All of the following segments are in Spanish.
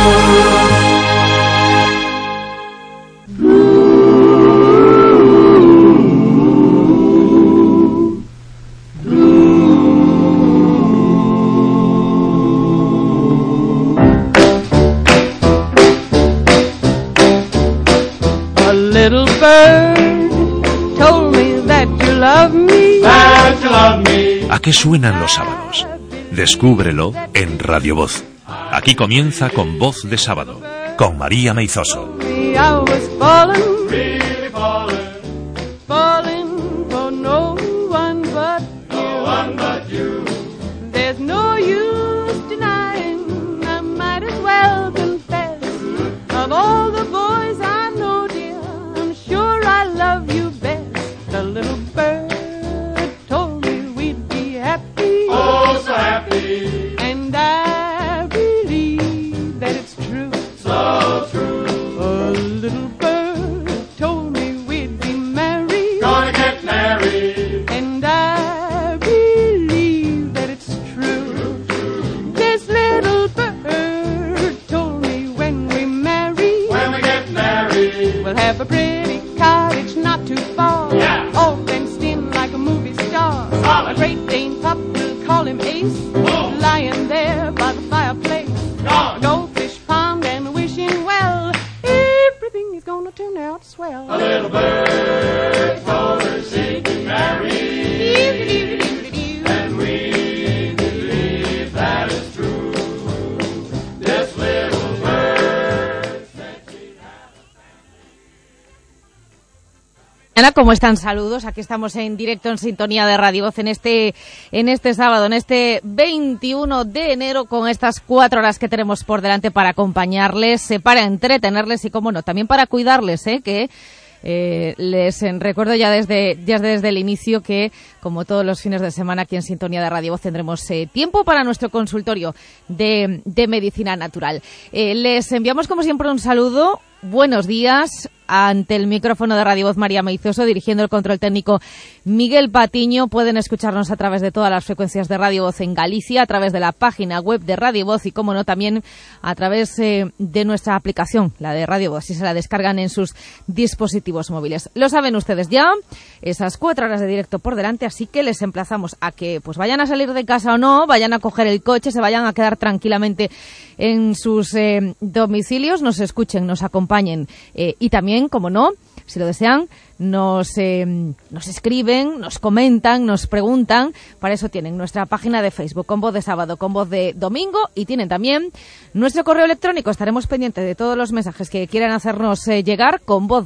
¿A qué suenan los sábados? Descúbrelo en Radio Voz. Aquí comienza Con Voz de Sábado, con María Meizoso. ¿Cómo están? Saludos. Aquí estamos en directo en sintonía de Radio Voz en este sábado, en este 21 de enero, con estas 4 horas que tenemos por delante para acompañarles, para entretenerles y, cómo no, también para cuidarles, que les recuerdo ya desde el inicio que, como todos los fines de semana, aquí en Sintonía de Radio Voz tendremos tiempo para nuestro consultorio de medicina natural. Les enviamos, como siempre, un saludo. Buenos días. Ante el micrófono de Radio Voz, María Meizoso, dirigiendo el control técnico Miguel Patiño. Pueden escucharnos a través de todas las frecuencias de Radio Voz en Galicia, a través de la página web de Radio Voz y, como no, también a través de nuestra aplicación, la de Radio Voz, si se la descargan en sus dispositivos móviles. Lo saben ustedes ya, esas 4 horas de directo por delante, así que les emplazamos a que pues vayan a salir de casa o no, vayan a coger el coche, se vayan a quedar tranquilamente en sus domicilios, nos escuchen, nos acompañen y también, como no, si lo desean, nos escriben, nos comentan, nos preguntan. Para eso tienen nuestra página de Facebook, Con Voz de Sábado, Con Voz de Domingo, y tienen también nuestro correo electrónico. Estaremos pendientes de todos los mensajes que quieran hacernos llegar,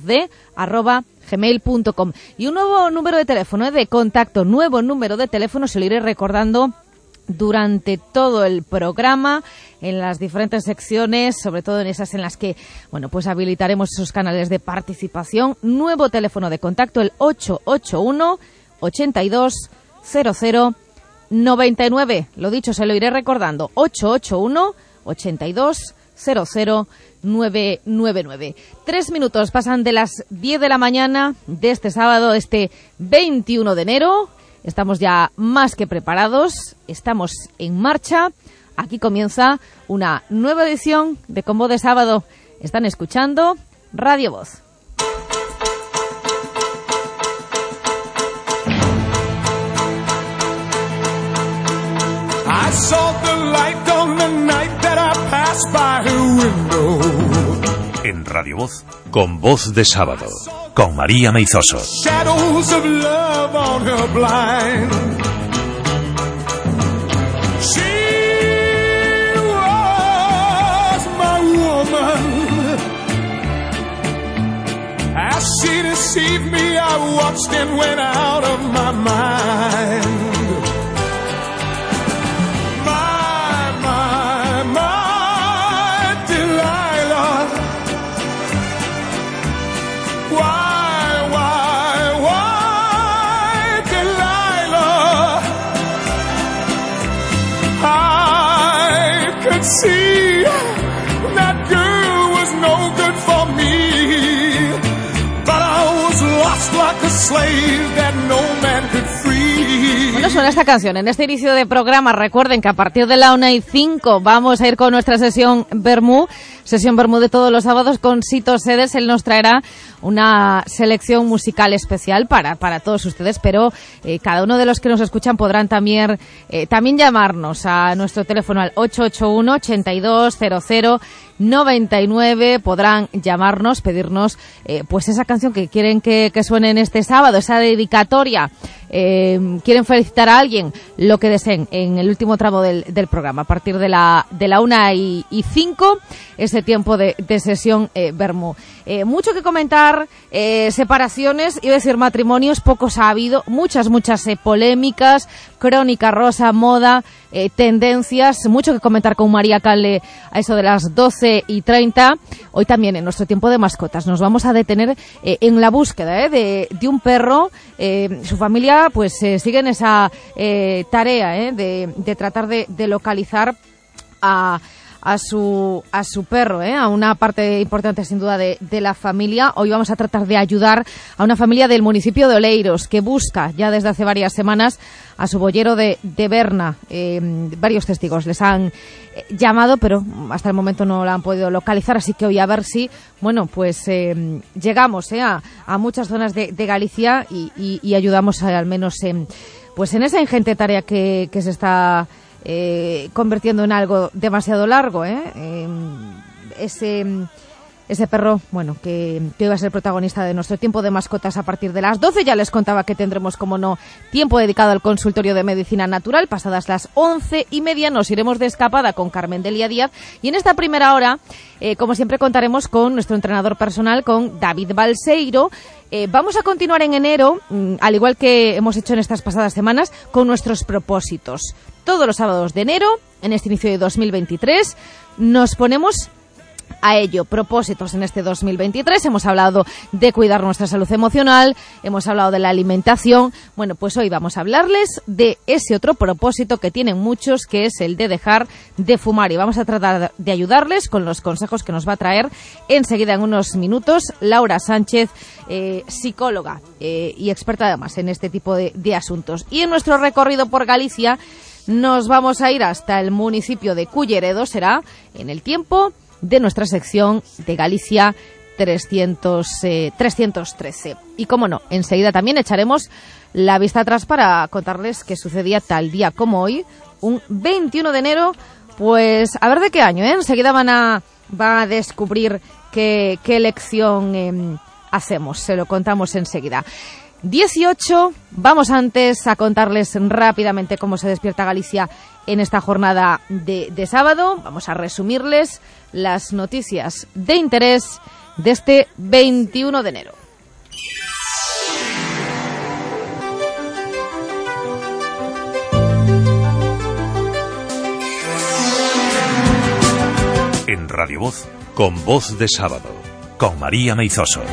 convozde@gmail.com. Y un nuevo número de teléfono de contacto, nuevo número de teléfono, se lo iré recordando durante todo el programa, en las diferentes secciones, sobre todo en esas en las que, bueno, pues habilitaremos esos canales de participación. Nuevo teléfono de contacto, el 881 82 00 99. Lo dicho, se lo iré recordando, 881 82 00 999. 3 minutos pasan de las 10 de la mañana de este sábado, este 21 de enero. Estamos ya más que preparados, estamos en marcha. Aquí comienza una nueva edición de Con Voz de Sábado. Están escuchando Radio Voz. I saw the light on the night that I passed by her window. En Radio Voz, Con Voz de Sábado, con María Meizoso. Shadows of love on her blind. She was my woman. As she deceived me, I watched and went out of my mind. See, that girl was no good for me, but I was lost like a slave that no man could free. Bueno, suena esta canción en este inicio de programa. Recuerden que a partir de la 1:05 vamos a ir con nuestra sesión Bermú de todos los sábados con Sito Sedes. Él nos traerá una selección musical especial para todos ustedes, pero cada uno de los que nos escuchan podrán también llamarnos a nuestro teléfono al 881 82 00 99. Podrán llamarnos, pedirnos pues esa canción que quieren que suene en este sábado, esa dedicatoria, quieren felicitar a alguien, lo que deseen en el último tramo del programa, a partir de la 1:05, ese tiempo de sesión Bermú. Mucho que comentar, separaciones, iba a decir matrimonios, pocos ha habido, muchas polémicas, crónica rosa, moda, tendencias, mucho que comentar con María Calle a eso de las 12:30. Hoy también en nuestro tiempo de mascotas nos vamos a detener en la búsqueda de un perro. Su familia pues sigue en esa tarea de tratar de localizar a su perro, a una parte importante sin duda de la familia. Hoy vamos a tratar de ayudar a una familia del municipio de Oleiros que busca ya desde hace varias semanas a su boyero de Berna. Varios testigos les han llamado, pero hasta el momento no la han podido localizar, así que hoy a ver si, bueno, pues llegamos a muchas zonas de Galicia y ayudamos al menos en esa ingente tarea que se está convirtiendo en algo demasiado largo, ese perro, bueno, que iba a ser protagonista de nuestro tiempo de mascotas a partir de las 12. Ya les contaba que tendremos, como no, tiempo dedicado al consultorio de medicina natural. Pasadas las 11:30 nos iremos de escapada con Carmen Delia Díaz, y en esta primera hora, como siempre, contaremos con nuestro entrenador personal, con David Balseiro. Vamos a continuar en enero, al igual que hemos hecho en estas pasadas semanas, con nuestros propósitos. Todos los sábados de enero, en este inicio de 2023, nos ponemos a ello. Propósitos en este 2023. Hemos hablado de cuidar nuestra salud emocional, hemos hablado de la alimentación. Bueno, pues hoy vamos a hablarles de ese otro propósito que tienen muchos, que es el de dejar de fumar, y vamos a tratar de ayudarles con los consejos que nos va a traer enseguida, en unos minutos, Laura Sánchez, psicóloga y experta además en este tipo de asuntos. Y en nuestro recorrido por Galicia nos vamos a ir hasta el municipio de Culleredo. Será en el tiempo de nuestra sección de Galicia 313. Y como no, enseguida también echaremos la vista atrás para contarles qué sucedía tal día como hoy, un 21 de enero, pues a ver de qué año, enseguida van a descubrir qué elección hacemos, se lo contamos enseguida. 18, vamos antes a contarles rápidamente cómo se despierta Galicia en esta jornada de sábado. Vamos a resumirles las noticias de interés de este 21 de enero. En Radio Voz, con Voz de Sábado, con María Meizoso.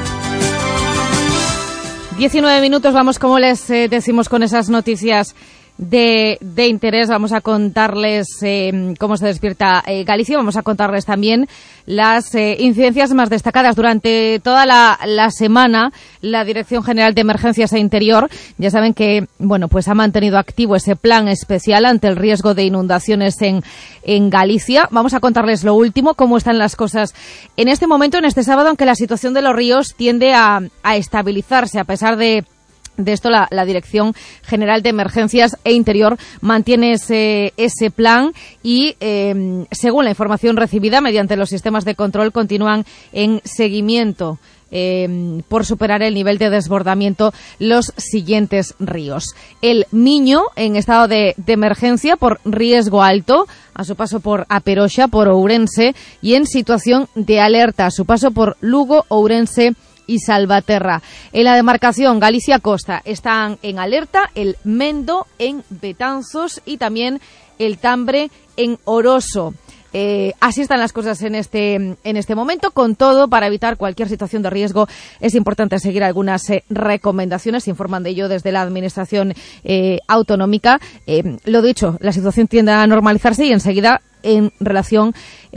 ...19 minutos, vamos, como les decimos, con esas noticias de interés. Vamos a contarles cómo se despierta Galicia. Vamos a contarles también las incidencias más destacadas durante toda la semana. La Dirección General de Emergencias e Interior, ya saben que, bueno, pues ha mantenido activo ese plan especial ante el riesgo de inundaciones en Galicia. Vamos a contarles lo último, cómo están las cosas en este momento, en este sábado, aunque la situación de los ríos tiende a estabilizarse. A pesar de esto, la Dirección General de Emergencias e Interior mantiene ese plan y, según la información recibida mediante los sistemas de control, continúan en seguimiento por superar el nivel de desbordamiento los siguientes ríos. El Miño, en estado de emergencia por riesgo alto, a su paso por A Peroxa, por Ourense, y en situación de alerta a su paso por Lugo, Ourense y Salvaterra. En la demarcación Galicia-Costa están en alerta el Mendo en Betanzos y también el Tambre en Oroso. Así están las cosas en este momento. Con todo, para evitar cualquier situación de riesgo, es importante seguir algunas recomendaciones. Se informan de ello desde la Administración autonómica. Lo dicho, la situación tiende a normalizarse y enseguida, en relación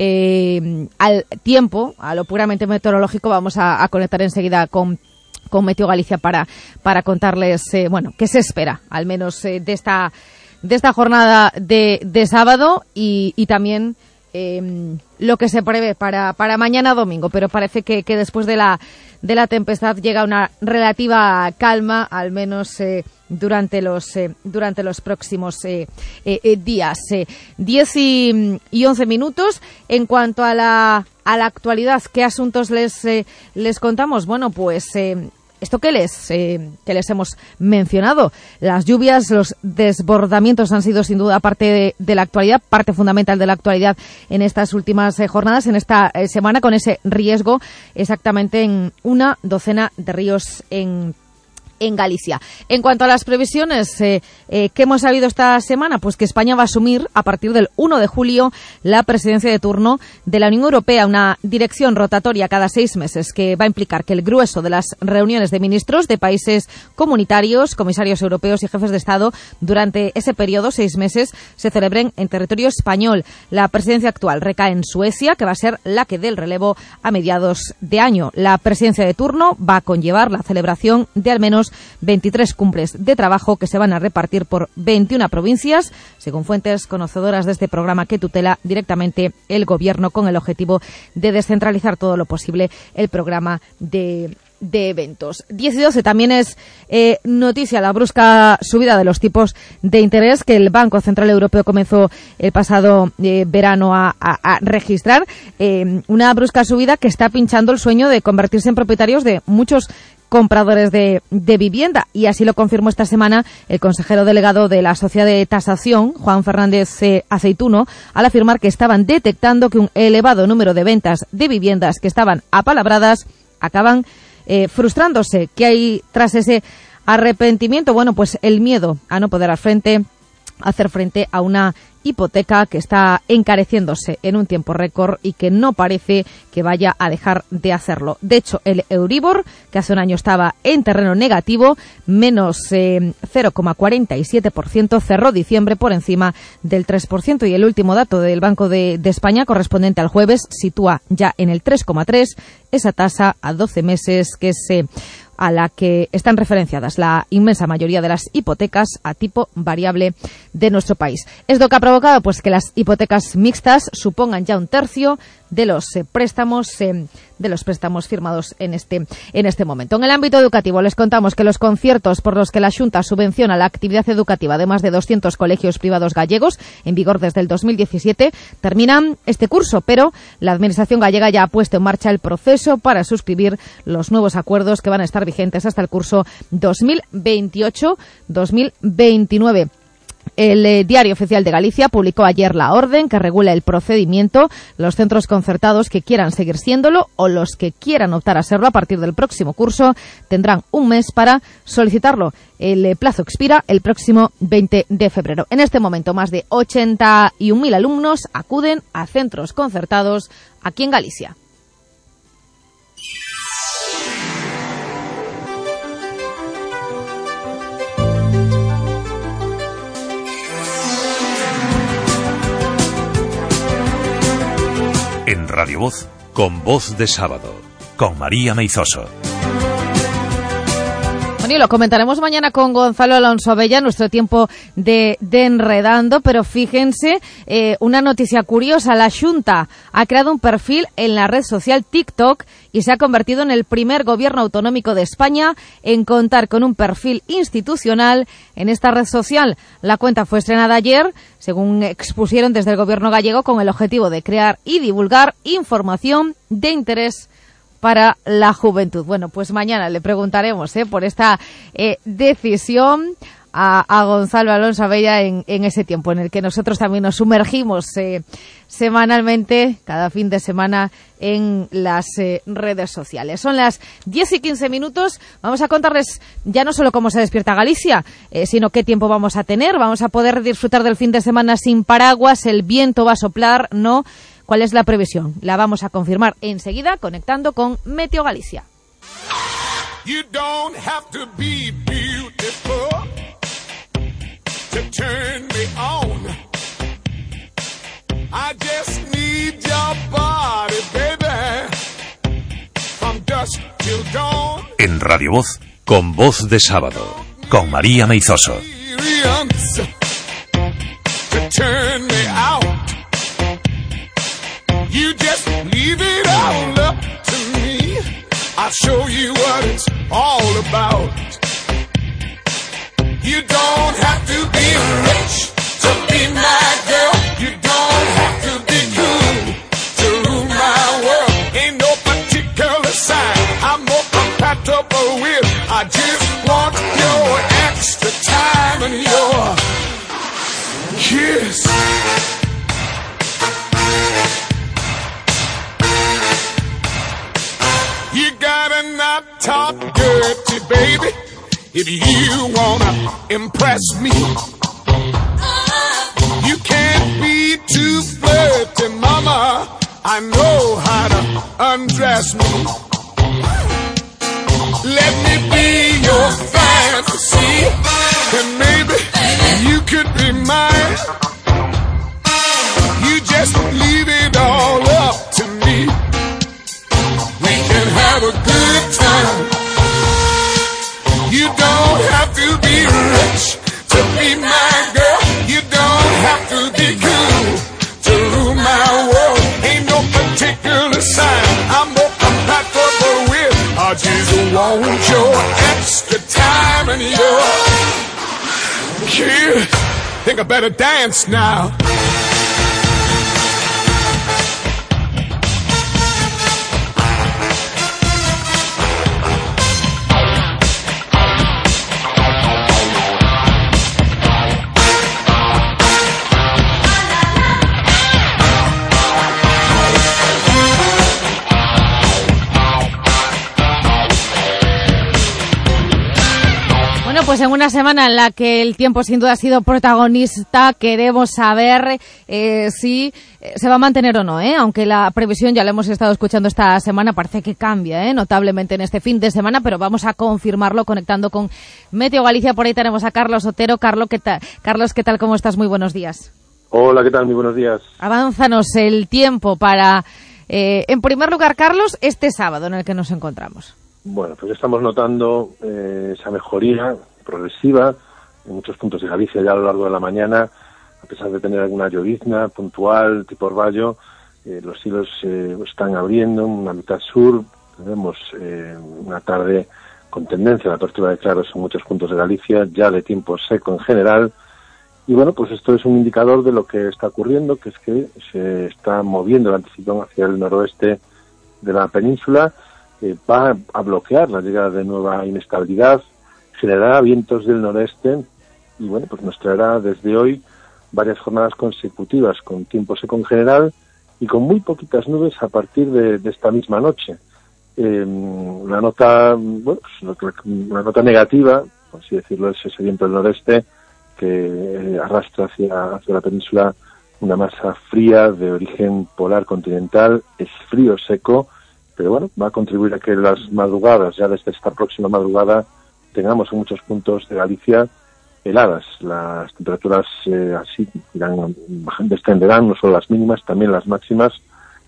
al tiempo, a lo puramente meteorológico, vamos a conectar enseguida con Meteo Galicia para contarles bueno, qué se espera, al menos de esta jornada de sábado y también lo que se prevé para mañana domingo. Pero parece que después de la tempestad llega una relativa calma, al menos durante los próximos días. 10 y 11 minutos. En cuanto a la actualidad, ¿qué asuntos les contamos? Bueno, pues esto que les hemos mencionado, las lluvias, los desbordamientos han sido sin duda parte de la actualidad, parte fundamental de la actualidad en estas últimas jornadas, en esta semana, con ese riesgo exactamente en una docena de ríos en Galicia. En cuanto a las previsiones que hemos sabido esta semana, pues que España va a asumir a partir del 1 de julio la presidencia de turno de la Unión Europea, una dirección rotatoria cada 6 meses que va a implicar que el grueso de las reuniones de ministros de países comunitarios, comisarios europeos y jefes de Estado durante ese periodo, 6 meses, se celebren en territorio español. La presidencia actual recae en Suecia, que va a ser la que dé el relevo a mediados de año. La presidencia de turno va a conllevar la celebración de al menos 23 cumbres de trabajo que se van a repartir por 21 provincias, según fuentes conocedoras de este programa que tutela directamente el Gobierno, con el objetivo de descentralizar todo lo posible el programa de eventos. 10 y 12 también es noticia la brusca subida de los tipos de interés que el Banco Central Europeo comenzó el pasado verano a registrar. Una brusca subida que está pinchando el sueño de convertirse en propietarios de muchos compradores de vivienda, y así lo confirmó esta semana el consejero delegado de la Sociedad de Tasación, Juan Fernández Aceituno, al afirmar que estaban detectando que un elevado número de ventas de viviendas que estaban apalabradas acaban frustrándose. ¿Qué hay tras ese arrepentimiento? Bueno, pues el miedo a no poder hacer frente a una hipoteca que está encareciéndose en un tiempo récord y que no parece que vaya a dejar de hacerlo. De hecho, el Euribor, que hace un año estaba en terreno negativo, menos 0,47%, cerró diciembre por encima del 3%, y el último dato del Banco de España, correspondiente al jueves, sitúa ya en el 3,3% esa tasa a 12 meses, que es a la que están referenciadas la inmensa mayoría de las hipotecas a tipo variable de nuestro país. Esto que ha provocado pues que las hipotecas mixtas supongan ya un tercio de los préstamos firmados en este momento. En el ámbito educativo les contamos que los conciertos por los que la Xunta subvenciona la actividad educativa de más de 200 colegios privados gallegos, en vigor desde el 2017, terminan este curso, pero la Administración gallega ya ha puesto en marcha el proceso para suscribir los nuevos acuerdos que van a estar vigentes hasta el curso 2028-2029. El Diario Oficial de Galicia publicó ayer la orden que regula el procedimiento. Los centros concertados que quieran seguir siéndolo o los que quieran optar a serlo a partir del próximo curso tendrán un mes para solicitarlo. El plazo expira el próximo 20 de febrero. En este momento, más de 81.000 alumnos acuden a centros concertados aquí en Galicia. En Radio Voz, con Voz de Sábado, con María Meizoso. Bueno, y lo comentaremos mañana con Gonzalo Alonso Abella, nuestro tiempo de Enredando, pero fíjense, una noticia curiosa: la Xunta ha creado un perfil en la red social TikTok y se ha convertido en el primer gobierno autonómico de España en contar con un perfil institucional en esta red social. La cuenta fue estrenada ayer, según expusieron desde el gobierno gallego, con el objetivo de crear y divulgar información de interés para la juventud. Bueno, pues mañana le preguntaremos por esta decisión a Gonzalo Alonso Abella en ese tiempo en el que nosotros también nos sumergimos semanalmente, cada fin de semana, en las redes sociales. Son las 10:15. Vamos a contarles ya no solo cómo se despierta Galicia, sino qué tiempo vamos a tener. Vamos a poder disfrutar del fin de semana sin paraguas, el viento va a soplar, ¿no? ¿Cuál es la previsión? La vamos a confirmar enseguida, conectando con Meteo Galicia. You don't have to be beautiful to turn me on. I just need your body, baby, from dusk till dawn. En Radio Voz, con Voz de Sábado, con María Meizoso. To turn me out. You just leave it all up to me. I'll show you what it's all about. You don't have to be rich to be my girl. You don't have to be cool to rule my world. Ain't no particular sign I'm more compatible with. I just want your extra time and your kiss. You gotta not talk dirty, baby, if you wanna impress me. You can't be too flirty, mama. I know how to undress me. Let me be your fantasy, and maybe you could be mine. You just leave it all up to me. Have a good time. You don't have to be rich to be my girl. You don't have to be cool to rule my world. Ain't no particular sign I'm more compatible with. I just want your extra time and your kiss. Think I better dance now. Pues en una semana en la que el tiempo sin duda ha sido protagonista, queremos saber si se va a mantener o no, aunque la previsión, ya la hemos estado escuchando esta semana, parece que cambia notablemente en este fin de semana, pero vamos a confirmarlo conectando con Meteo Galicia. Por ahí tenemos a Carlos Otero. Carlos, ¿qué tal? ¿Cómo estás? Muy buenos días. Hola, ¿qué tal? Muy buenos días. Avánzanos el tiempo para, en primer lugar, Carlos, este sábado en el que nos encontramos. Bueno, pues estamos notando esa mejoría progresiva en muchos puntos de Galicia ya a lo largo de la mañana, a pesar de tener alguna llovizna puntual tipo orvallo. Los cielos están abriendo en la mitad sur. Tenemos una tarde con tendencia a la apertura de claros en muchos puntos de Galicia, ya de tiempo seco en general. Y bueno, pues esto es un indicador de lo que está ocurriendo, que es que se está moviendo el anticiclón hacia el noroeste de la península. Va a bloquear la llegada de nueva inestabilidad, generará vientos del noreste y bueno, pues nos traerá desde hoy varias jornadas consecutivas con tiempo seco en general y con muy poquitas nubes a partir de esta misma noche. La nota negativa, por así decirlo, es ese viento del noreste que arrastra hacia la península una masa fría de origen polar continental. Es frío seco, pero bueno, va a contribuir a que las madrugadas, ya desde esta próxima madrugada, tengamos en muchos puntos de Galicia heladas. Las temperaturas así descenderán, no solo las mínimas, también las máximas,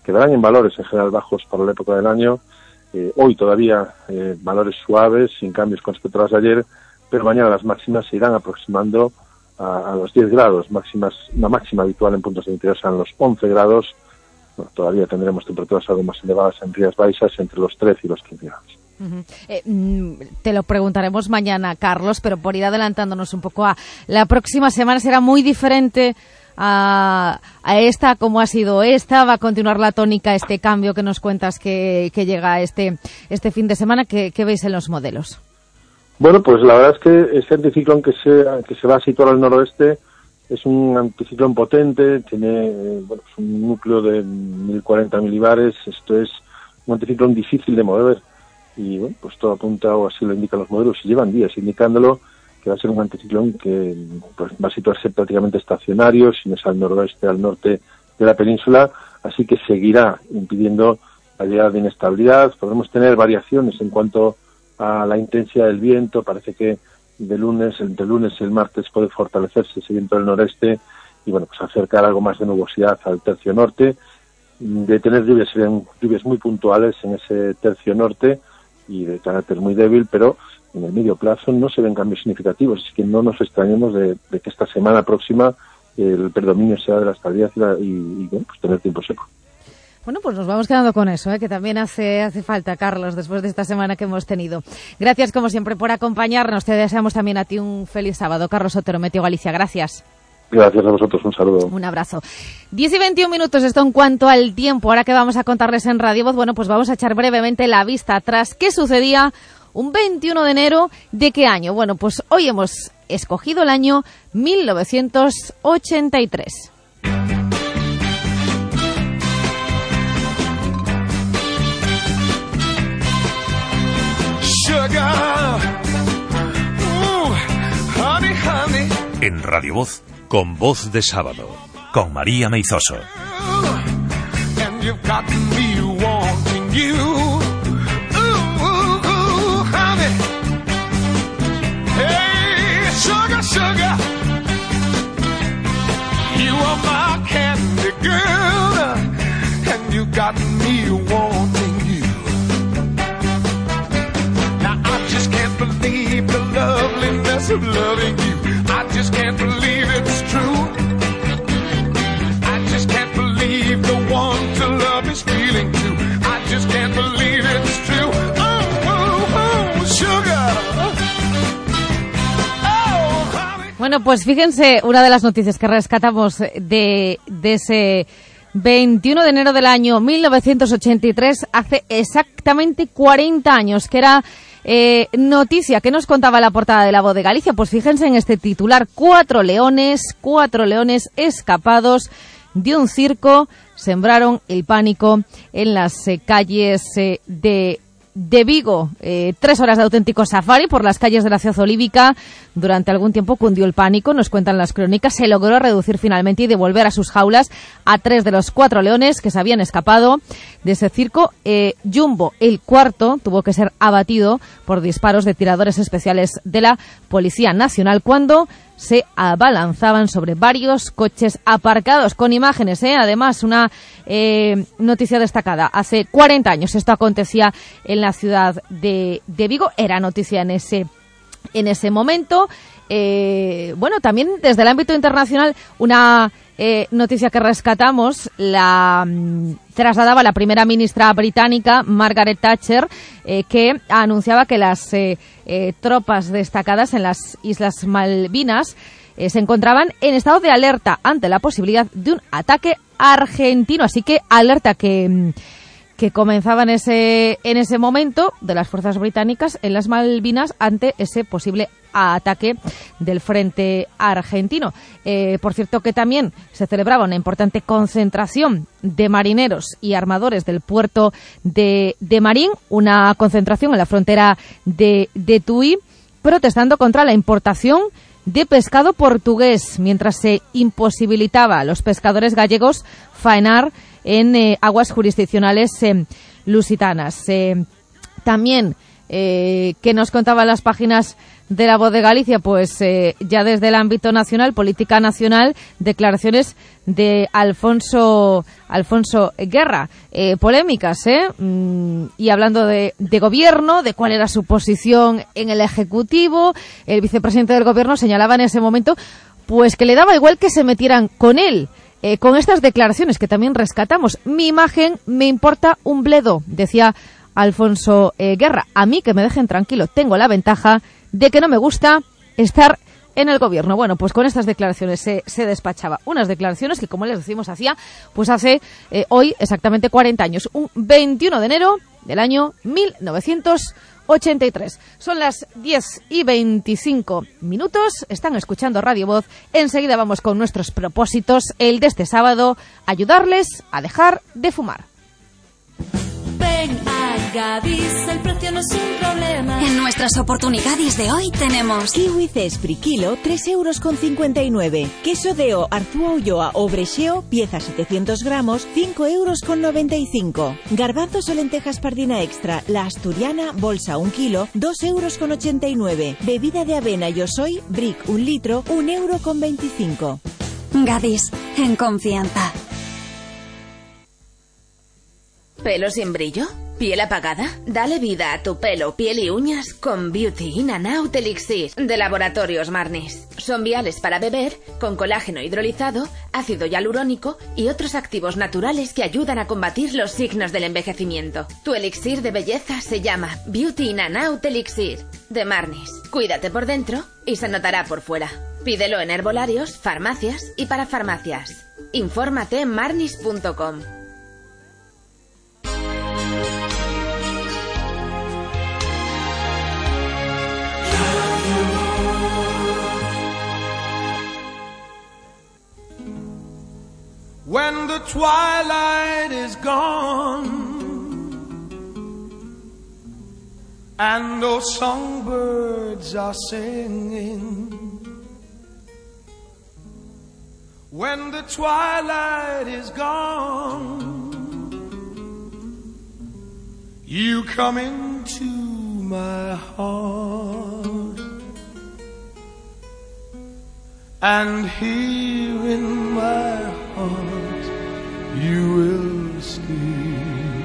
quedarán en valores en general bajos para la época del año. Hoy todavía valores suaves, sin cambios con respecto a las de ayer, pero mañana las máximas se irán aproximando a los 10 grados, una máxima habitual en puntos de interior serán los 11 grados. Bueno, todavía tendremos temperaturas algo más elevadas en Rías Baixas, entre los 13 y los 15 grados. Te lo preguntaremos mañana, Carlos, pero por ir adelantándonos un poco a la próxima semana, será muy diferente a esta, como ha sido esta. Va a continuar la tónica, este cambio que nos cuentas que llega este fin de semana. ¿Qué veis en los modelos? Bueno, pues la verdad es que este anticiclón que se va a situar al noroeste es un anticiclón potente, tiene un núcleo de 1040 milibares. Esto es un anticiclón difícil de mover y bueno, pues todo apunta, o así lo indican los modelos, y llevan días indicándolo, que va a ser un anticiclón que pues va a situarse prácticamente estacionario, sin ese al noroeste, al norte de la península, así que seguirá impidiendo la llegada de inestabilidad. Podremos tener variaciones en cuanto a la intensidad del viento. Parece que entre lunes y el martes puede fortalecerse ese viento del noreste y bueno, pues acercar algo más de nubosidad al tercio norte. De tener lluvias, serían lluvias muy puntuales en ese tercio norte y de carácter muy débil, pero en el medio plazo no se ven cambios significativos, así que no nos extrañemos de que esta semana próxima el predominio sea de la estabilidad y bueno, pues tener tiempo seco. Bueno, pues nos vamos quedando con eso, que también hace falta, Carlos, después de esta semana que hemos tenido. Gracias, como siempre, por acompañarnos. Te deseamos también a ti un feliz sábado. Carlos Otero, Meteo Galicia. Gracias. Gracias a vosotros, un saludo. Un abrazo. 10 y 21 minutos, esto en cuanto al tiempo. Ahora que vamos a contarles en Radio Voz, bueno, pues vamos a echar brevemente la vista atrás. ¿Qué sucedía un 21 de enero de qué año? Bueno, pues hoy hemos escogido el año 1983. En Radio Voz, con Voz de Sábado, con María Meizoso. Of loving you, I just can't believe it's true. I just can't believe the one to love is feeling too. I just can't believe it's true. Oh, sugar. Oh, honey. Bueno, pues fíjense, una de las noticias que rescatamos de ese 21 de enero del año 1983, hace exactamente 40 años, que era noticia que nos contaba la portada de La Voz de Galicia. Pues fíjense en este titular: 4 leones escapados de un circo sembraron el pánico en las calles de Vigo. 3 horas de auténtico safari por las calles de la ciudad olívica. Durante algún tiempo cundió el pánico, nos cuentan las crónicas. Se logró reducir finalmente y devolver a sus jaulas a 3 de los 4 leones que se habían escapado de ese circo. Jumbo, el cuarto, tuvo que ser abatido por disparos de tiradores especiales de la Policía Nacional cuando se abalanzaban sobre varios coches aparcados, con imágenes, además una noticia destacada. Hace 40 años esto acontecía en la ciudad de Vigo, era noticia en ese momento. Bueno, también desde el ámbito internacional, una noticia que rescatamos la trasladaba la primera ministra británica, Margaret Thatcher, que anunciaba que las tropas destacadas en las Islas Malvinas se encontraban en estado de alerta ante la posibilidad de un ataque argentino. Así que alerta que comenzaba en ese momento de las fuerzas británicas en las Malvinas ante ese posible ataque del frente argentino. Por cierto, que también se celebraba una importante concentración de marineros y armadores del puerto de Marín, una concentración en la frontera de Tui, protestando contra la importación de pescado portugués, mientras se imposibilitaba a los pescadores gallegos faenar en aguas jurisdiccionales lusitanas. También que nos contaban las páginas de La Voz de Galicia, pues ya desde el ámbito nacional, política nacional, declaraciones de Alfonso Guerra, polémicas, y hablando de gobierno, de cuál era su posición en el Ejecutivo. El vicepresidente del Gobierno señalaba en ese momento pues que le daba igual que se metieran con él, con estas declaraciones que también rescatamos. Mi imagen me importa un bledo, decía Alfonso Guerra. A mí que me dejen tranquilo, tengo la ventaja de que no me gusta estar en el gobierno. Bueno, pues con estas declaraciones se despachaba. Unas declaraciones que, como les decimos, hacía pues hace hoy exactamente 40 años, un 21 de enero del año 1983. Son las 10:25. Están escuchando Radio Voz. Enseguida vamos con nuestros propósitos. El de este sábado, ayudarles a dejar de fumar. Ven a Gadis, el precio no es un problema. En nuestras oportunidades de hoy tenemos kiwi Cespri kilo, 3,59 €. Queso Deo Arzúa Ulloa o Brecheo, pieza 700 gramos, 5,95 €. Garbanzos o lentejas pardina extra, la asturiana, bolsa 1 kilo, 2,89 €. Bebida de avena Yo Soy, Brick 1 litro, 1,25 €. Gadis, en confianza. ¿Pelo sin brillo? ¿Piel apagada? Dale vida a tu pelo, piel y uñas con Beauty In and Out Elixir de Laboratorios Marnis. Son viales para beber, con colágeno hidrolizado, ácido hialurónico y otros activos naturales que ayudan a combatir los signos del envejecimiento. Tu elixir de belleza se llama Beauty In and Out Elixir de Marnis. Cuídate por dentro y se notará por fuera. Pídelo en herbolarios, farmacias y para farmacias. Infórmate en marnis.com. When the twilight is gone and those songbirds are singing, when the twilight is gone, you come into my heart, and here in my heart you will sleep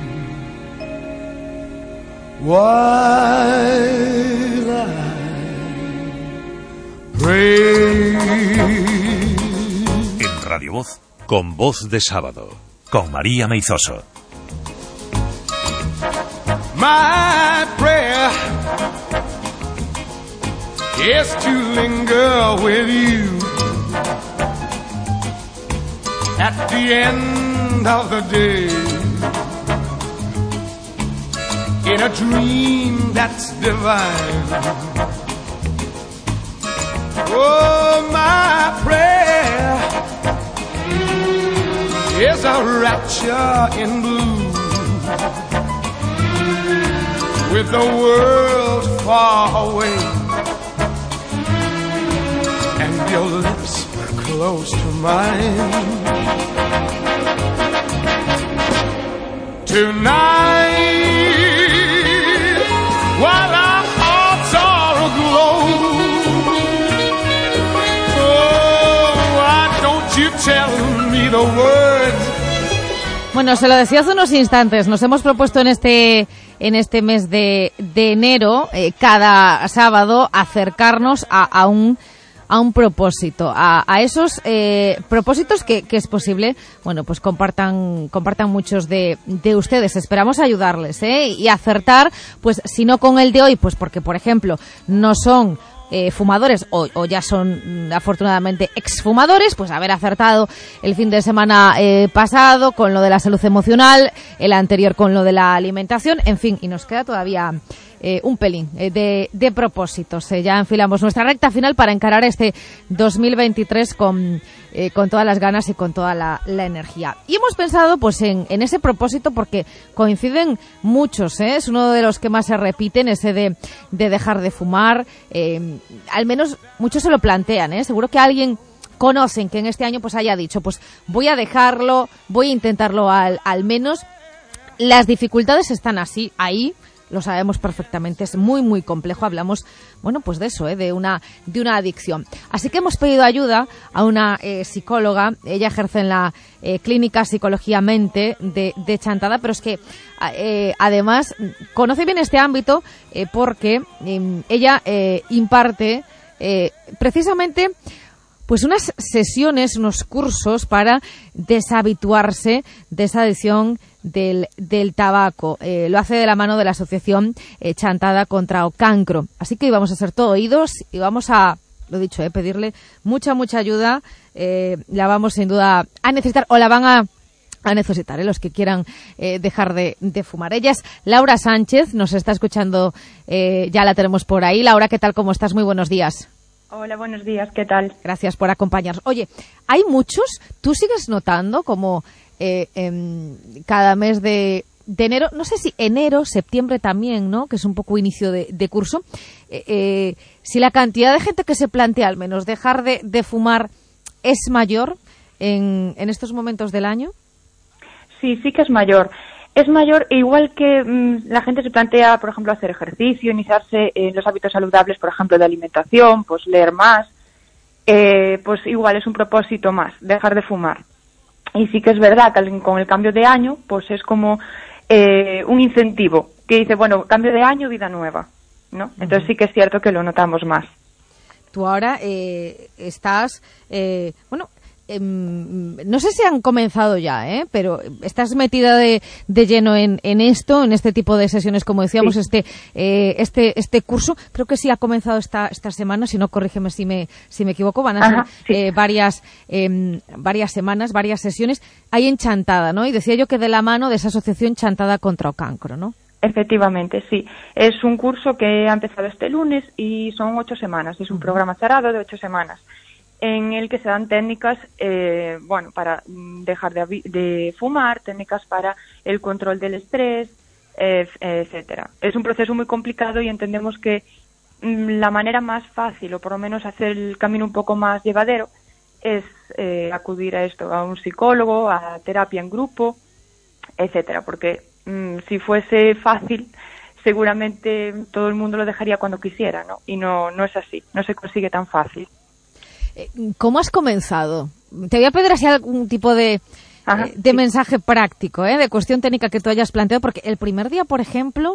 while I pray. En Radio Voz, con Voz de Sábado, con María Meizoso. My prayer is to linger with you at the end of the day, in a dream that's divine. Oh, my prayer is a rapture in blue, with the world far away and your lips close to mine. Tonight, while our hearts are aglow, oh, why don't you tell me the words? Bueno, se lo decía hace unos instantes, nos hemos propuesto en este mes de enero, cada sábado, acercarnos a un propósito, a esos propósitos que es posible, bueno, pues compartan muchos de ustedes. Esperamos ayudarles, y acertar, pues si no con el de hoy, pues porque, por ejemplo, no son fumadores o ya son afortunadamente exfumadores, pues haber acertado el fin de semana pasado con lo de la salud emocional, el anterior con lo de la alimentación, en fin, y nos queda todavía un pelín de propósitos. Ya enfilamos nuestra recta final para encarar este 2023 con todas las ganas y con toda la energía. Y hemos pensado pues en ese propósito porque coinciden muchos, es uno de los que más se repiten, ese de dejar de fumar. Al menos muchos se lo plantean, seguro que alguien conocen que en este año pues haya dicho, pues voy a dejarlo, voy a intentarlo al menos. Las dificultades están ahí, lo sabemos perfectamente, es muy, muy complejo. Hablamos, bueno, pues de eso, de una adicción. Así que hemos pedido ayuda a una psicóloga. Ella ejerce en la Clínica Psicología Mente de Chantada, pero es que además conoce bien este ámbito porque ella imparte precisamente pues unas sesiones, unos cursos para deshabituarse de esa adicción del tabaco. Lo hace de la mano de la asociación Chantada contra o Cancro. Así que vamos a ser todo oídos y vamos a, lo dicho, pedirle mucha ayuda. La vamos sin duda a necesitar, o la van a necesitar, los que quieran dejar de fumar. Ella es Laura Sánchez, nos está escuchando, ya la tenemos por ahí. Laura, ¿qué tal? ¿Cómo estás? Muy buenos días. Hola, buenos días, ¿qué tal? Gracias por acompañarnos. Oye, hay muchos, ¿tú sigues notando como cada mes de enero, no sé si enero, septiembre también, ¿no?, que es un poco inicio de curso, si la cantidad de gente que se plantea al menos dejar de fumar es mayor en estos momentos del año? Sí que es mayor. Es mayor, igual que la gente se plantea, por ejemplo, hacer ejercicio, iniciarse en los hábitos saludables, por ejemplo, de alimentación, pues leer más, pues igual es un propósito más, dejar de fumar. Y sí que es verdad que con el cambio de año, pues es como un incentivo, que dice, bueno, cambio de año, vida nueva, ¿no? Entonces sí que es cierto que lo notamos más. Tú ahora estás, no sé si han comenzado ya, pero estás metida de lleno en esto, en este tipo de sesiones, como decíamos, sí. Este curso, creo que sí ha comenzado esta semana, si no, corrígeme si me equivoco, van a ser varias semanas, varias sesiones, hay en Chantada, ¿no? Y decía yo que de la mano de esa asociación Chantada contra o Cancro, ¿no? Efectivamente, sí. Es un curso que ha empezado este lunes y son 8 semanas, es un programa cerrado de 8 semanas. En el que se dan técnicas, para dejar de fumar, técnicas para el control del estrés, etcétera. Es un proceso muy complicado y entendemos que la manera más fácil, o por lo menos hacer el camino un poco más llevadero, es acudir a esto, a un psicólogo, a terapia en grupo, etcétera. Porque si fuese fácil, seguramente todo el mundo lo dejaría cuando quisiera, ¿no? Y no es así, no se consigue tan fácil. ¿Cómo has comenzado? Te voy a pedir así algún tipo de mensaje práctico, de cuestión técnica que tú hayas planteado, porque el primer día, por ejemplo,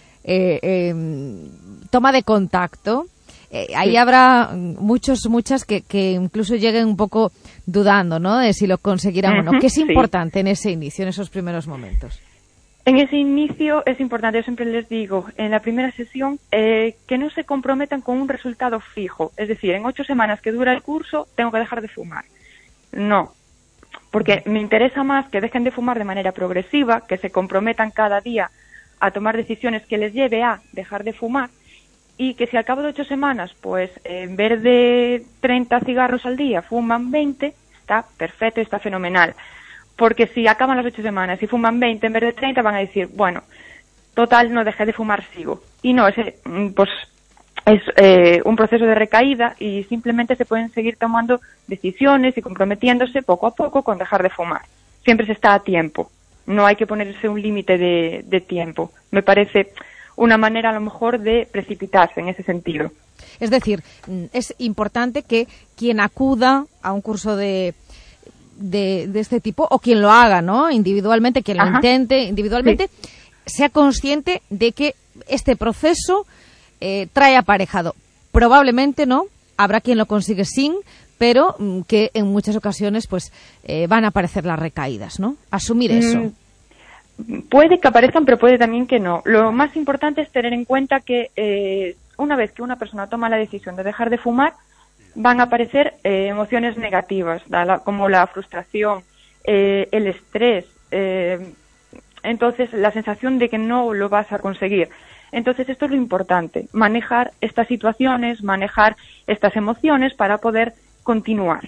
toma de contacto, ahí habrá muchas que incluso lleguen un poco dudando, ¿no?, de si lo conseguirán o no. ¿Qué es importante en ese inicio, en esos primeros momentos? En ese inicio es importante, yo siempre les digo, en la primera sesión, que no se comprometan con un resultado fijo. Es decir, en 8 semanas que dura el curso, tengo que dejar de fumar. No, porque me interesa más que dejen de fumar de manera progresiva, que se comprometan cada día a tomar decisiones que les lleve a dejar de fumar, y que si al cabo de 8 semanas, pues en vez de 30 cigarros al día, fuman 20, está perfecto, está fenomenal. Porque si acaban las 8 semanas y fuman 20 en vez de 30, van a decir, bueno, total, no dejé de fumar, sigo. Y no, pues es un proceso de recaída y simplemente se pueden seguir tomando decisiones y comprometiéndose poco a poco con dejar de fumar. Siempre se está a tiempo. No hay que ponerse un límite de tiempo. Me parece una manera a lo mejor de precipitarse en ese sentido. Es decir, es importante que quien acuda a un curso de este tipo, o quien lo haga, ¿no?, individualmente, quien lo intente individualmente, sea consciente de que este proceso trae aparejado. Probablemente no, habrá quien lo consigue sin, pero que en muchas ocasiones pues van a aparecer las recaídas, ¿no? Asumir eso. Puede que aparezcan, pero puede también que no. Lo más importante es tener en cuenta que una vez que una persona toma la decisión de dejar de fumar, van a aparecer emociones negativas, como la frustración, el estrés, entonces la sensación de que no lo vas a conseguir. Entonces esto es lo importante, manejar estas situaciones, manejar estas emociones para poder continuar.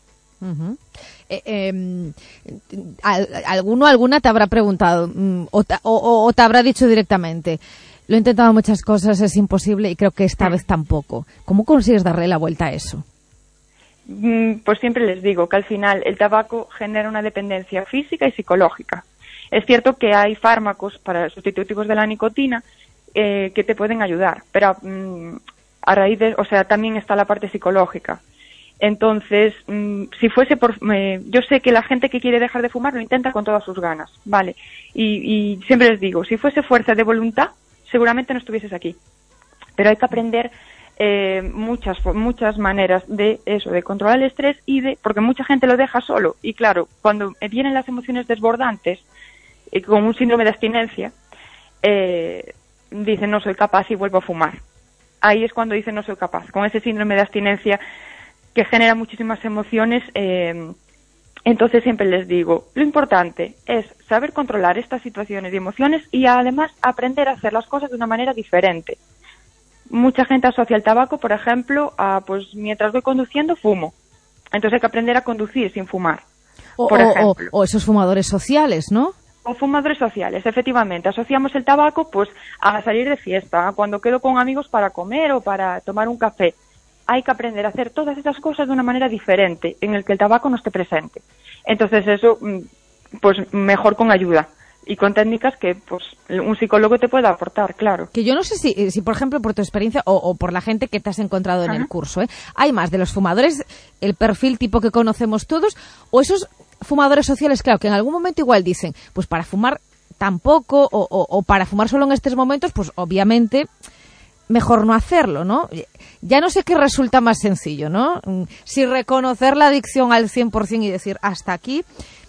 Alguna te habrá preguntado o te habrá dicho directamente: lo he intentado muchas cosas, es imposible y creo que esta vez tampoco. ¿Cómo consigues darle la vuelta a eso? Pues siempre les digo que al final el tabaco genera una dependencia física y psicológica. Es cierto que hay fármacos para sustitutivos de la nicotina que te pueden ayudar, pero a raíz de, o sea, también está la parte psicológica. Entonces, si fuese yo sé que la gente que quiere dejar de fumar lo intenta con todas sus ganas, ¿vale? Y siempre les digo, si fuese fuerza de voluntad, seguramente no estuvieses aquí. Pero hay que aprender muchas maneras de eso, de controlar el estrés porque mucha gente lo deja solo. Y claro, cuando vienen las emociones desbordantes, con un síndrome de abstinencia, dicen no soy capaz y vuelvo a fumar. Ahí es cuando dicen no soy capaz, con ese síndrome de abstinencia que genera muchísimas emociones. Entonces siempre les digo, lo importante es saber controlar estas situaciones y emociones y además aprender a hacer las cosas de una manera diferente. Mucha gente asocia el tabaco, por ejemplo, a pues mientras voy conduciendo fumo. Entonces hay que aprender a conducir sin fumar. O esos fumadores sociales, ¿no? O fumadores sociales, efectivamente. Asociamos el tabaco pues a salir de fiesta, a cuando quedo con amigos para comer o para tomar un café. Hay que aprender a hacer todas esas cosas de una manera diferente, en el que el tabaco no esté presente. Entonces eso, pues mejor con ayuda y con técnicas que pues un psicólogo te pueda aportar, claro. Que yo no sé si por ejemplo, por tu experiencia o por la gente que te has encontrado en el curso, hay más de los fumadores, el perfil tipo que conocemos todos, o esos fumadores sociales, claro, que en algún momento igual dicen, pues para fumar tampoco, o para fumar solo en estos momentos, pues obviamente mejor no hacerlo, ¿no? Ya no sé qué resulta más sencillo, ¿no? Si reconocer la adicción al 100% y decir hasta aquí,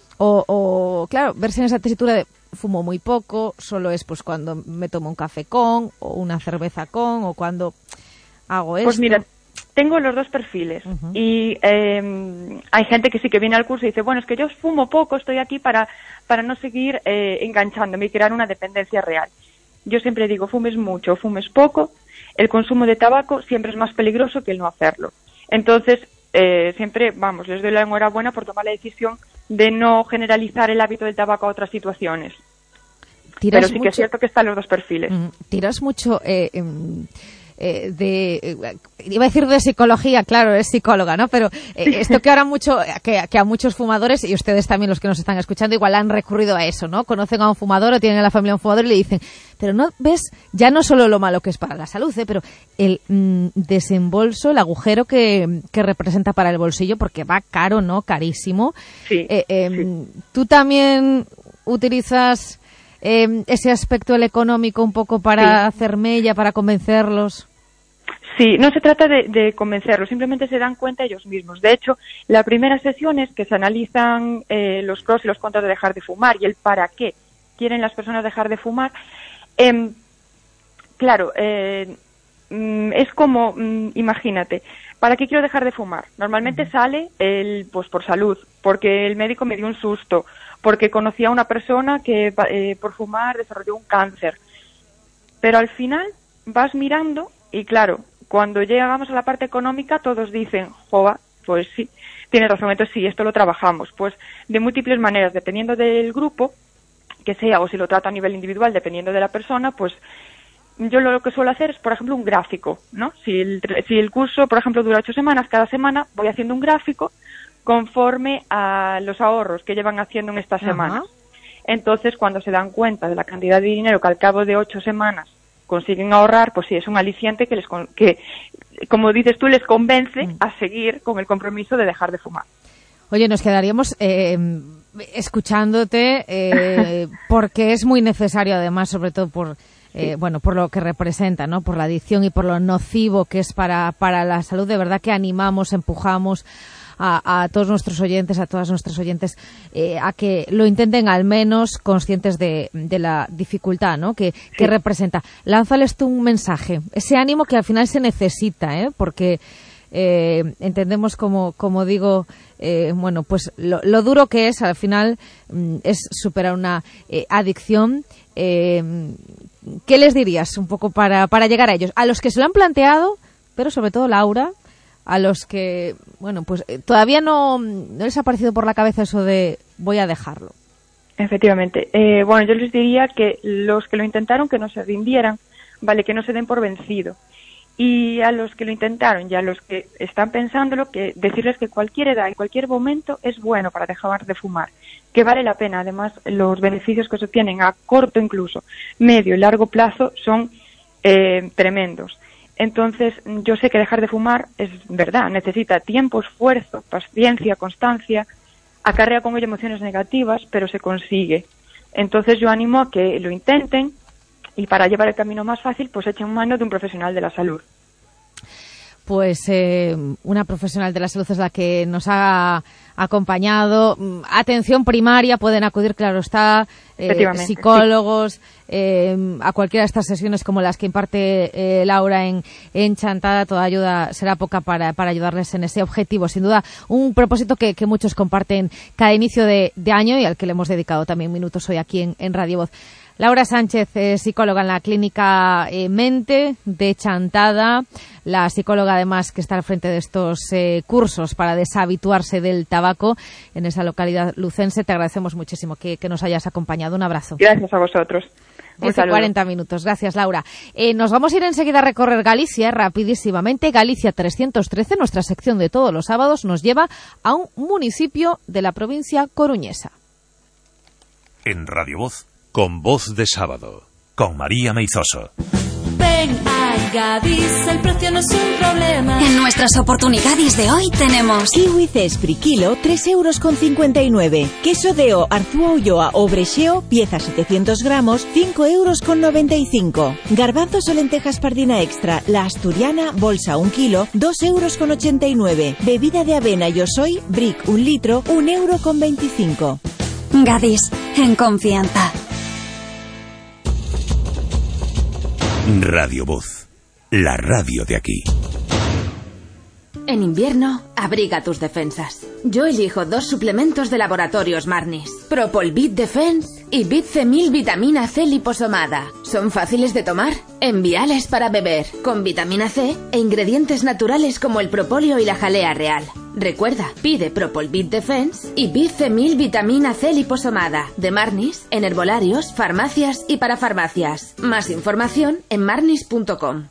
o claro, verse en esa tesitura de fumo muy poco, solo es pues cuando me tomo un café con, o una cerveza con, o cuando hago esto. Pues mira, tengo los dos perfiles. Y hay gente que sí que viene al curso y dice, bueno, es que yo fumo poco, estoy aquí para no seguir enganchándome y crear una dependencia real. Yo siempre digo, fumes mucho o fumes poco, el consumo de tabaco siempre es más peligroso que el no hacerlo. Entonces, siempre, les doy la enhorabuena por tomar la decisión de no generalizar el hábito del tabaco a otras situaciones. Pero sí que es cierto que están los dos perfiles. Tiras mucho iba a decir de psicología, claro, es psicóloga, ¿no? Pero esto que ahora mucho, que a muchos fumadores, y ustedes también los que nos están escuchando, igual han recurrido a eso, ¿no? Conocen a un fumador o tienen en la familia un fumador y le dicen, pero no ves ya no solo lo malo que es para la salud, pero el desembolso, el agujero que representa para el bolsillo, porque va caro, ¿no? Carísimo. Sí, ¿Tú también utilizas ese aspecto el económico un poco para hacer mella, para convencerlos? Sí, no se trata de convencerlos, simplemente se dan cuenta ellos mismos. De hecho, la primera sesión es que se analizan los pros y los contras de dejar de fumar y el para qué quieren las personas dejar de fumar. Claro, es como, imagínate, ¿para qué quiero dejar de fumar? Normalmente sale pues por salud, porque el médico me dio un susto, porque conocí a una persona que por fumar desarrolló un cáncer. Pero al final vas mirando y claro, cuando llegamos a la parte económica todos dicen, jova, pues sí, tienes razón, entonces sí, esto lo trabajamos. Pues de múltiples maneras, dependiendo del grupo que sea o si lo trato a nivel individual, dependiendo de la persona, pues yo lo que suelo hacer es, por ejemplo, un gráfico, ¿no? Si el curso, por ejemplo, dura 8 semanas, cada semana voy haciendo un gráfico conforme a los ahorros que llevan haciendo en estas semanas. Entonces, cuando se dan cuenta de la cantidad de dinero que al cabo de 8 semanas consiguen ahorrar, pues sí, es un aliciente que, como dices tú, les convence a seguir con el compromiso de dejar de fumar. Oye, nos quedaríamos escuchándote porque es muy necesario, además, sobre todo por por lo que representa, ¿no? Por la adicción y por lo nocivo que es para la salud. De verdad que animamos, empujamos a todos nuestros oyentes, a todas nuestras oyentes, a que lo intenten, al menos conscientes de la dificultad, ¿no? que representa. Lánzales tú un mensaje, ese ánimo que al final se necesita, porque entendemos, como digo, pues lo duro que es al final es superar una adicción. ¿Qué les dirías un poco para llegar a ellos? A los que se lo han planteado, pero sobre todo, Laura, a los que, pues todavía no les ha parecido por la cabeza eso de voy a dejarlo. Efectivamente. Yo les diría que los que lo intentaron, que no se rindieran, ¿vale? Que no se den por vencido. Y a los que lo intentaron y a los que están pensándolo, que decirles que cualquier edad y cualquier momento es bueno para dejar de fumar, que vale la pena. Además, los beneficios que se obtienen a corto, incluso medio y largo plazo son tremendos. Entonces, yo sé que dejar de fumar es verdad, necesita tiempo, esfuerzo, paciencia, constancia, acarrea con ello emociones negativas, pero se consigue. Entonces, yo animo a que lo intenten y para llevar el camino más fácil, pues echen mano de un profesional de la salud. Pues una profesional de la salud es la que nos ha acompañado. Atención primaria, pueden acudir, claro está, psicólogos, a cualquiera de estas sesiones como las que imparte Laura en Chantada. Toda ayuda será poca para ayudarles en ese objetivo. Sin duda, un propósito que muchos comparten cada inicio de año y al que le hemos dedicado también minutos hoy aquí en Radio Voz. Laura Sánchez, psicóloga en la clínica Mente de Chantada, la psicóloga además que está al frente de estos cursos para deshabituarse del tabaco en esa localidad lucense. Te agradecemos muchísimo que nos hayas acompañado. Un abrazo. Gracias a vosotros. 40 minutos. Gracias, Laura. Nos vamos a ir enseguida a recorrer Galicia rapidísimamente. Galicia 313, nuestra sección de todos los sábados, nos lleva a un municipio de la provincia coruñesa. En Radio Voz, con Voz de Sábado, con María Meizoso. Ven a Gadis, el precio no es un problema. En nuestras oportunidades de hoy tenemos kiwi Cespri kilo 3,59 €. Queso Deo Arzúa Ulloa o Brexeo, pieza 700 gramos, 5,95 €. Garbanzos o lentejas pardina extra, la asturiana, bolsa 1 kilo, 2,89 €. Bebida de avena Yo Soy, Brick 1 litro, 1,25 €. Gadis, en confianza. Radio Voz, la radio de aquí. En invierno, abriga tus defensas. Yo elijo 2 suplementos de Laboratorios Marnis. Propolvit Defense y Bit-C-1000 Vitamina C liposomada. Son fáciles de tomar, enviales para beber, con vitamina C e ingredientes naturales como el propóleo y la jalea real. Recuerda, pide Propolvit Defense y Bit-C-1000 Vitamina C liposomada de Marnis en herbolarios, farmacias y parafarmacias. Más información en marnis.com.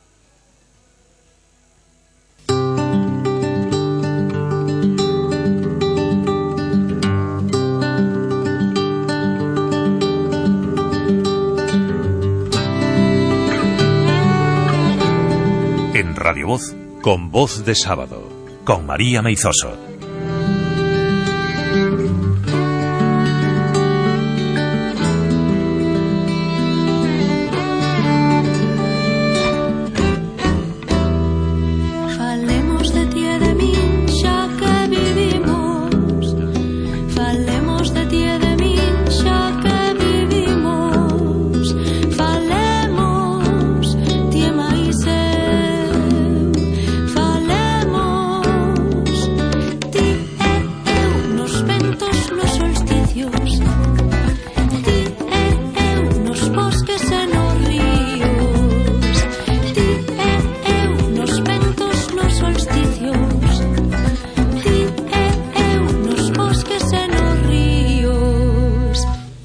En Radio Voz, con Voz de Sábado, con María Meizoso. Falemos de ti e de min, xa que vivimos. Falemos de ti e de min, xa que vivimos. Falemos, ti e máis eu. Falemos, ti e eu nos ventos, nos solsticios. Ti e eu nos bosques e nos ríos. Ti e eu nos ventos, nos solsticios. Ti e eu nos bosques e nos ríos.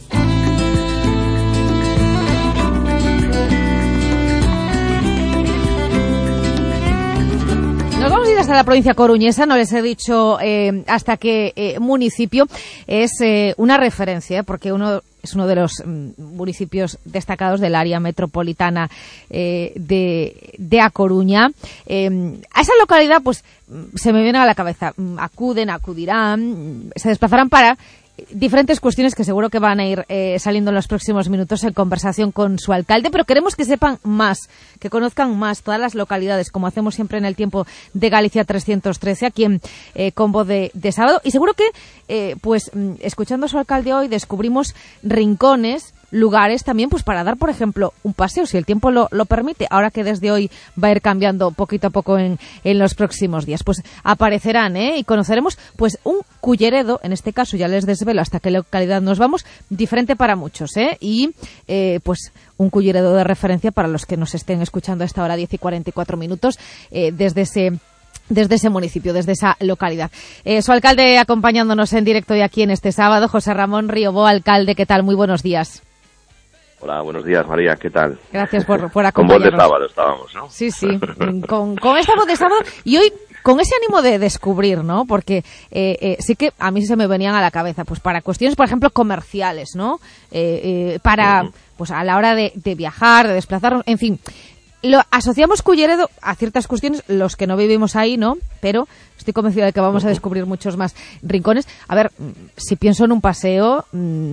Nos vamos a ir hasta la provincia coruñesa, no les he dicho hasta qué municipio. Es una referencia, porque es uno de los municipios destacados del área metropolitana de A Coruña. A esa localidad, pues, se me viene a la cabeza, acudirán, se desplazarán para diferentes cuestiones que seguro que van a ir saliendo en los próximos minutos en conversación con su alcalde, pero queremos que sepan más, que conozcan más todas las localidades, como hacemos siempre en el tiempo de Galicia 313, aquí en con Voz de Sábado. Y seguro que, escuchando a su alcalde hoy, descubrimos rincones, lugares también, pues para dar, por ejemplo, un paseo, si el tiempo lo permite, ahora que desde hoy va a ir cambiando poquito a poco en los próximos días. Pues aparecerán, y conoceremos pues un Culleredo, en este caso ya les desvelo hasta qué localidad nos vamos, diferente para muchos, y pues un Culleredo de referencia para los que nos estén escuchando a esta hora 10 y 44 minutos, desde ese municipio, desde esa localidad. Su alcalde acompañándonos en directo y aquí en este sábado, José Ramón Riobó. Alcalde, ¿qué tal? Muy buenos días. Hola, buenos días, María, ¿qué tal? Gracias por acompañarnos. Con Voz de Sábado estábamos, ¿no? Sí, con esta Voz de Sábado, y hoy con ese ánimo de descubrir, ¿no? Porque sí que a mí se me venían a la cabeza, pues para cuestiones, por ejemplo, comerciales, ¿no? Para, pues a la hora de viajar, de desplazarnos, en fin, Lo asociamos Culleredo a ciertas cuestiones, los que no vivimos ahí, ¿no? Pero estoy convencida de que vamos a descubrir muchos más rincones. A ver, si pienso en un paseo,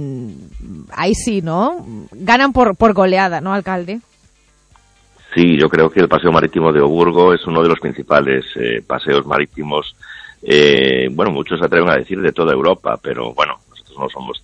ahí sí, ¿no? Ganan por goleada, ¿no, alcalde? Sí, yo creo que el paseo marítimo de Oburgo es uno de los principales paseos marítimos, bueno, muchos se atreven a decir de toda Europa, pero bueno, nosotros no somos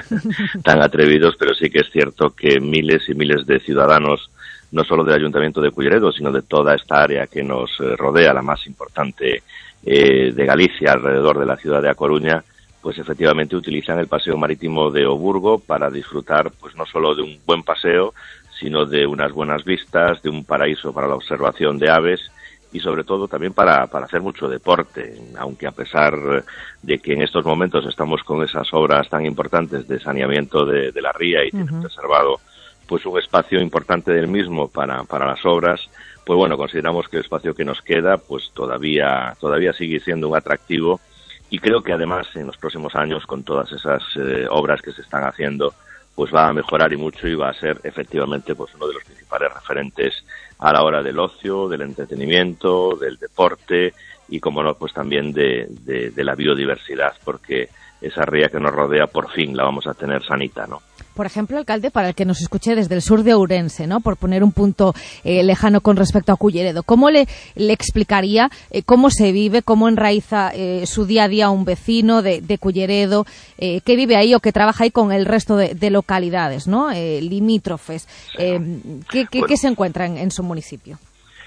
tan atrevidos, pero sí que es cierto que miles y miles de ciudadanos, no solo del Ayuntamiento de Culleredo, sino de toda esta área que nos rodea, la más importante de Galicia, alrededor de la ciudad de A Coruña, pues efectivamente utilizan el paseo marítimo de Oburgo para disfrutar, pues no solo de un buen paseo, sino de unas buenas vistas, de un paraíso para la observación de aves y sobre todo también para hacer mucho deporte, aunque a pesar de que en estos momentos estamos con esas obras tan importantes de saneamiento de la ría y tienen reservado pues un espacio importante del mismo para las obras, pues bueno, consideramos que el espacio que nos queda pues todavía sigue siendo un atractivo y creo que además en los próximos años con todas esas obras que se están haciendo pues va a mejorar y mucho y va a ser efectivamente pues uno de los principales referentes a la hora del ocio, del entretenimiento, del deporte y como no pues también de la biodiversidad, porque esa ría que nos rodea por fin la vamos a tener sanita, ¿no? Por ejemplo, alcalde, para el que nos escuche desde el sur de Ourense, ¿no? Por poner un punto lejano con respecto a Culleredo, ¿cómo le explicaría cómo se vive, cómo enraiza su día a día un vecino de Culleredo que vive ahí o que trabaja ahí con el resto de localidades, ¿no? Limítrofes. ¿Qué se encuentra en su municipio?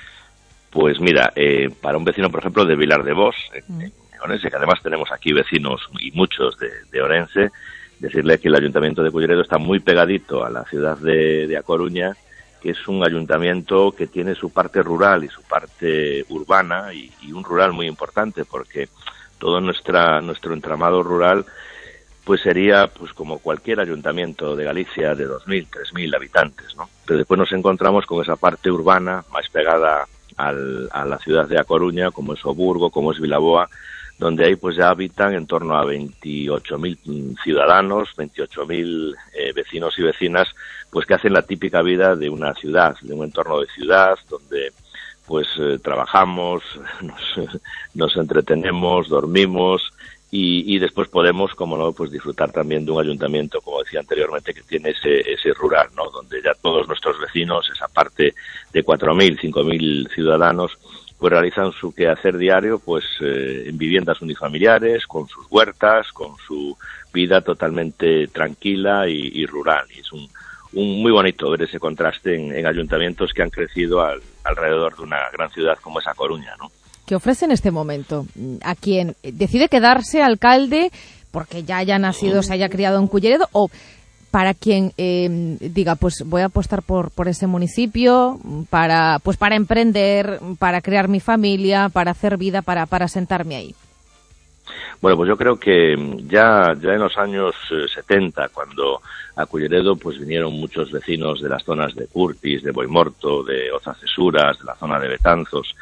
Pues mira, para un vecino, por ejemplo, de Vilar de Bos, en Ourense, que además tenemos aquí vecinos y muchos de Ourense, decirle que el Ayuntamiento de Culleredo está muy pegadito a la ciudad de A Coruña, que es un ayuntamiento que tiene su parte rural y su parte urbana y un rural muy importante porque todo nuestro entramado rural pues sería pues como cualquier ayuntamiento de Galicia de 2.000, 3.000 habitantes, ¿no? Pero después nos encontramos con esa parte urbana más pegada a la ciudad de A Coruña, como es Oburgo, como es Vilaboa, donde ahí pues ya habitan en torno a 28.000 ciudadanos, 28.000 vecinos y vecinas, pues que hacen la típica vida de una ciudad, de un entorno de ciudad, donde pues trabajamos, nos entretenemos, dormimos y después podemos, como no, pues disfrutar también de un ayuntamiento, como decía anteriormente, que tiene ese rural, ¿no? Donde ya todos nuestros vecinos, esa parte de 4.000, 5.000 ciudadanos, pues realizan su quehacer diario pues en viviendas unifamiliares, con sus huertas, con su vida totalmente tranquila y rural. Y es un muy bonito ver ese contraste en ayuntamientos que han crecido alrededor de una gran ciudad como es A Coruña, ¿no? ¿Qué ofrece en este momento a quien decide quedarse alcalde porque ya haya nacido, se haya criado en Culleredo o para quien diga, pues voy a apostar por ese municipio, para emprender, para crear mi familia, para hacer vida, para sentarme ahí? Bueno, pues yo creo que ya en los años 70, cuando a Culleredo pues vinieron muchos vecinos de las zonas de Curtis, de Boimorto, de Ozacesuras, de la zona de Betanzos,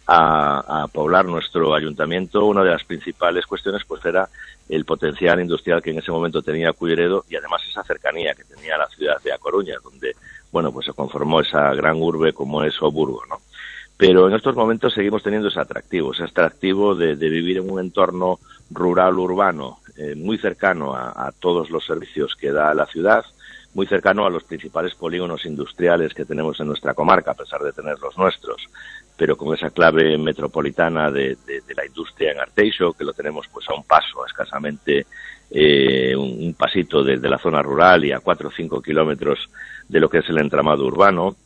a poblar nuestro ayuntamiento, una de las principales cuestiones pues era el potencial industrial que en ese momento tenía Culleredo y además esa cercanía que tenía la ciudad de A Coruña, donde, bueno, pues se conformó esa gran urbe como es Oburgo, ¿no? Pero en estos momentos seguimos teniendo ese atractivo de vivir en un entorno rural urbano, muy cercano a todos los servicios que da la ciudad, muy cercano a los principales polígonos industriales que tenemos en nuestra comarca, a pesar de tener los nuestros, pero con esa clave metropolitana de la industria en Arteixo, que lo tenemos pues a un paso, escasamente un pasito desde la zona rural y a 4 o 5 kilómetros de lo que es el entramado urbano.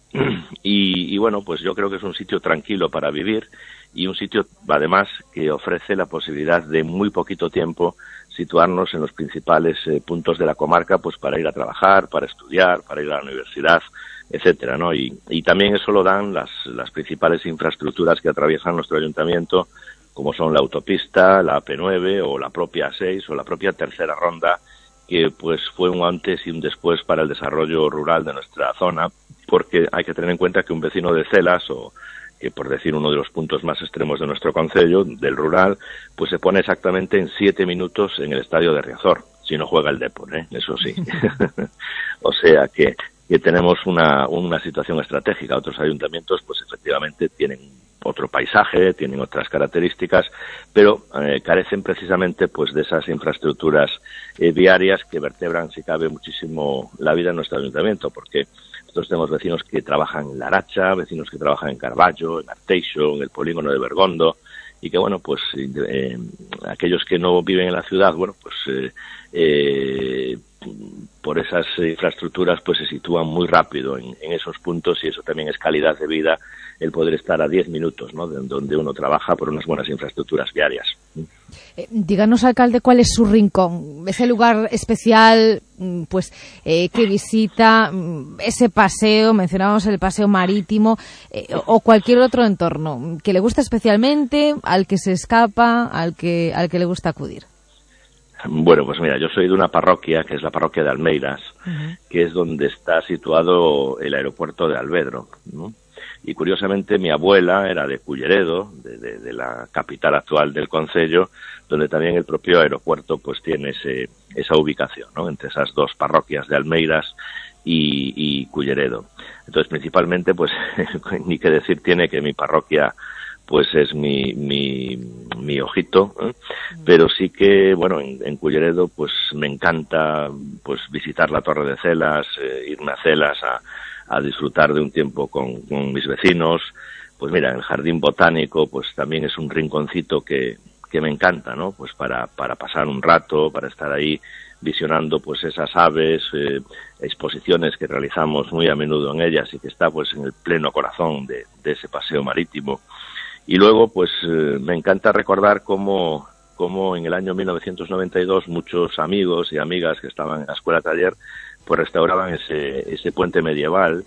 Y bueno, pues yo creo que es un sitio tranquilo para vivir y un sitio además que ofrece la posibilidad de muy poquito tiempo situarnos en los principales puntos de la comarca pues para ir a trabajar, para estudiar, para ir a la universidad, etcétera, ¿no? Y también eso lo dan las principales infraestructuras que atraviesan nuestro ayuntamiento, como son la autopista, la AP9 o la propia A6 o la propia tercera ronda, que pues fue un antes y un después para el desarrollo rural de nuestra zona, porque hay que tener en cuenta que un vecino de Celas, o que por decir uno de los puntos más extremos de nuestro concello, del rural, pues se pone exactamente en 7 minutos en el estadio de Riazor, si no juega el Depor, eso sí. O sea que que tenemos una situación estratégica. Otros ayuntamientos, pues efectivamente tienen otro paisaje, tienen otras características, pero carecen precisamente pues de esas infraestructuras viarias que vertebran, si cabe, muchísimo la vida en nuestro ayuntamiento, porque nosotros tenemos vecinos que trabajan en Laracha, vecinos que trabajan en Carballo, en Arteixo, en el polígono de Bergondo, y que, bueno, pues aquellos que no viven en la ciudad, bueno, pues por esas infraestructuras pues se sitúan muy rápido en esos puntos, y eso también es calidad de vida, el poder estar a 10 minutos, ¿no?, de donde uno trabaja, por unas buenas infraestructuras viarias. Díganos, alcalde, ¿cuál es su rincón? Ese lugar especial, pues, que visita, ese paseo, mencionábamos el paseo marítimo, o cualquier otro entorno, que le gusta especialmente, al que se escapa, al que le gusta acudir. Bueno, pues mira, yo soy de una parroquia, que es la parroquia de Almeiras, que es donde está situado el aeropuerto de Alvedro, ¿no? Y curiosamente mi abuela era de Culleredo, de la capital actual del concello, donde también el propio aeropuerto pues tiene esa ubicación, ¿no?, entre esas dos parroquias de Almeiras y Culleredo. Entonces, principalmente, pues ni que decir tiene que mi parroquia pues es mi ojito, ¿eh? Pero sí que, bueno, en Culleredo pues me encanta pues visitar la Torre de Celas, irme a Celas a disfrutar de un tiempo con mis vecinos. Pues mira, el Jardín Botánico pues también es un rinconcito que me encanta, ¿no?, pues para pasar un rato, para estar ahí visionando pues esas aves, exposiciones que realizamos muy a menudo en ellas, y que está pues en el pleno corazón de ese paseo marítimo. Y luego pues me encanta recordar cómo en el año 1992 muchos amigos y amigas que estaban en la escuela taller pues restauraban ese puente medieval,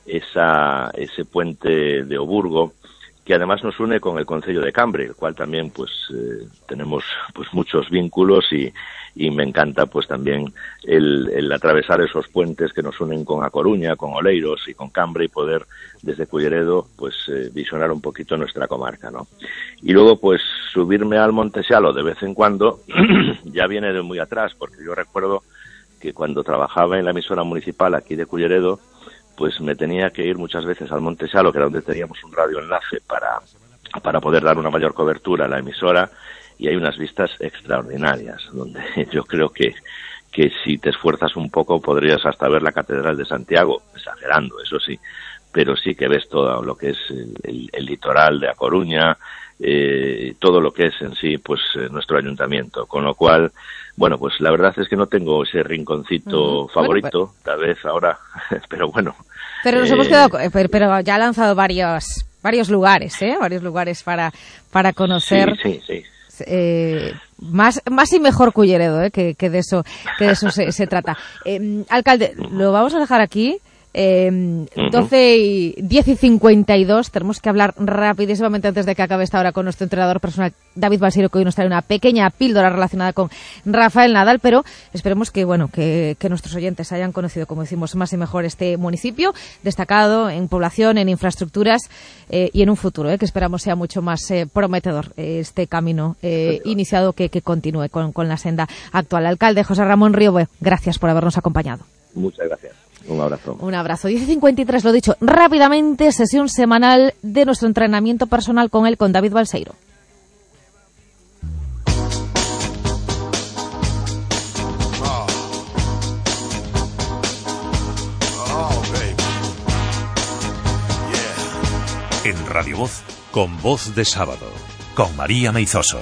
ese puente de Oburgo, que además nos une con el concello de Cambre, el cual también pues tenemos pues muchos vínculos, y me encanta pues también el atravesar esos puentes que nos unen con A Coruña, con Oleiros y con Cambre, y poder desde Culleredo pues visionar un poquito nuestra comarca, ¿no? Y luego pues subirme al Monte Xalo de vez en cuando ya viene de muy atrás, porque yo recuerdo que cuando trabajaba en la emisora municipal aquí de Culleredo, pues me tenía que ir muchas veces al Monte Xalo, que era donde teníamos un radioenlace para poder dar una mayor cobertura a la emisora, y hay unas vistas extraordinarias, donde yo creo que si te esfuerzas un poco podrías hasta ver la Catedral de Santiago, exagerando, eso sí, pero sí que ves todo lo que es el litoral de A Coruña, todo lo que es en sí pues nuestro ayuntamiento, con lo cual, bueno, pues la verdad es que no tengo ese rinconcito favorito, bueno, tal vez ahora, pero bueno. Pero nos hemos quedado, pero ya ha lanzado varios lugares, varios lugares para conocer. Sí. Más y mejor Culleredo, que de eso se trata. Alcalde, lo vamos a dejar aquí. 10:52, tenemos que hablar rapidísimamente antes de que acabe esta hora con nuestro entrenador personal David Balseiro, que hoy nos trae una pequeña píldora relacionada con Rafael Nadal, pero esperemos que nuestros oyentes hayan conocido, como decimos, más y mejor este municipio, destacado en población, en infraestructuras, y en un futuro que esperamos sea mucho más prometedor, este camino iniciado, que continúe con la senda actual. Alcalde José Ramón Riobé, gracias por habernos acompañado. Muchas gracias. Un abrazo. Un abrazo. 10:53, lo dicho, rápidamente, sesión semanal de nuestro entrenamiento personal con David Balseiro. En Radio Voz, con Voz de Sábado, con María Meizoso.